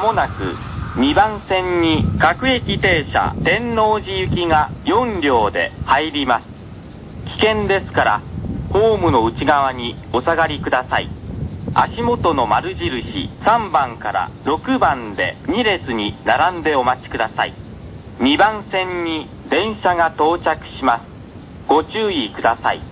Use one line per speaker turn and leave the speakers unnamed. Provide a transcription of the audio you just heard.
もなく2番線に各駅停車天王寺行きが4両で入ります。危険ですからホームの内側にお下がりください。足元の丸印3番から6番で2列に並んでお待ちください。2番線に電車が到着します。ご注意ください。